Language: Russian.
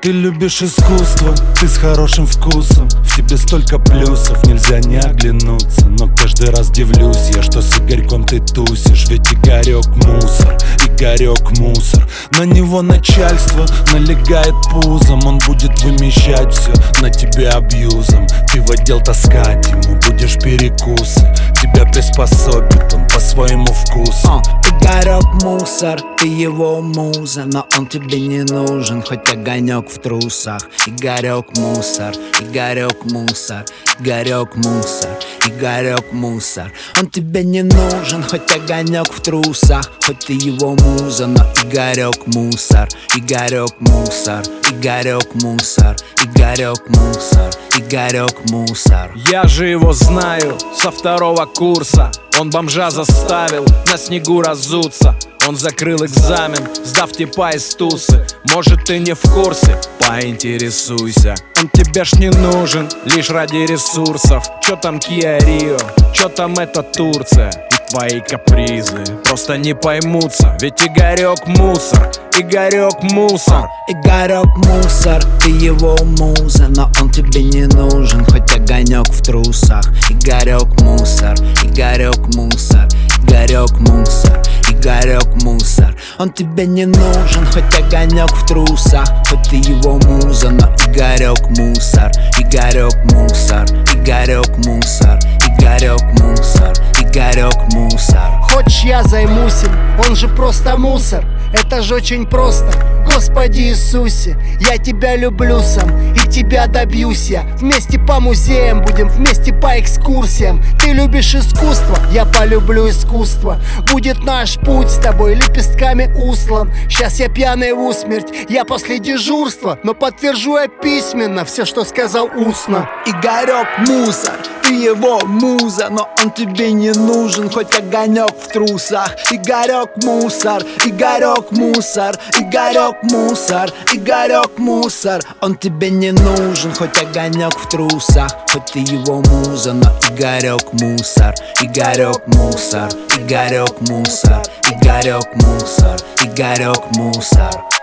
Ты любишь искусство, ты с хорошим вкусом. В тебе столько плюсов, нельзя не оглянуться. Но каждый раз дивлюсь я, что с Игорьком ты тусишь. Ведь Игорек мусор, Игорек мусор. На него начальство налегает пузом. Он будет вымещать все на тебе абьюзом. Ты в отдел таскать ему будешь перекусы. Тебя приспособит он по своему вкусу. Игорек мусор, ты его муза, но он тебе не нужен, хоть огонек в трусах. Игорек мусор, Игорек мусор, Игорек мусор, Игорек мусор. Он тебе не нужен, хоть огонек в трусах, хоть ты его муза, но Игорек мусор, Игорек мусор, Игорек мусор, Игорек мусор, Игорек мусор. Я же его знаю со второго курса. Он бомжа заставил на снегу разуться. Он закрыл экзамен, сдав типа из тусы. Может, ты не в курсе? Поинтересуйся. Он тебе ж не нужен, лишь ради ресурсов. Чё там Kia Rio, чё там это Турция? И твои капризы просто не поймутся. Ведь Игорек мусор, Игорек мусор. Игорек мусор, ты его муза, но он тебе не нужен, хоть огонек в трусах. Игорек мусор, Игорек мусор, Игорек мусор, Игорек мусор. Он тебе не нужен, хоть огонек в трусах, хоть ты его муза, но Игорек мусор, Игорек мусор, Игорек мусор, Игорек мусор, Игорек мусор. Хочешь, я займусь им, он же просто мусор. Это же очень просто. Господи Иисусе, я тебя люблю сам, и тебя добьюсь я. Вместе по музеям будем, вместе по экскурсиям. Ты любишь искусство, я полюблю искусство. Будет наш путь с тобой лепестками услан. Сейчас я пьяный в усмерть, я после дежурства, но подтвержу я письменно все, что сказал устно. Игорек мусор, ты его муза, но он тебе не нужен, хоть огонек в трусах. Игорек мусор, Игорек мусор, Игорек мусор, Игорек мусор. Он тебе не нужен, хоть огонек в трусах, хоть ты его муза, но Игорек мусор, Игорек мусор, Игорек мусор, Игорек мусор, Игорек мусор.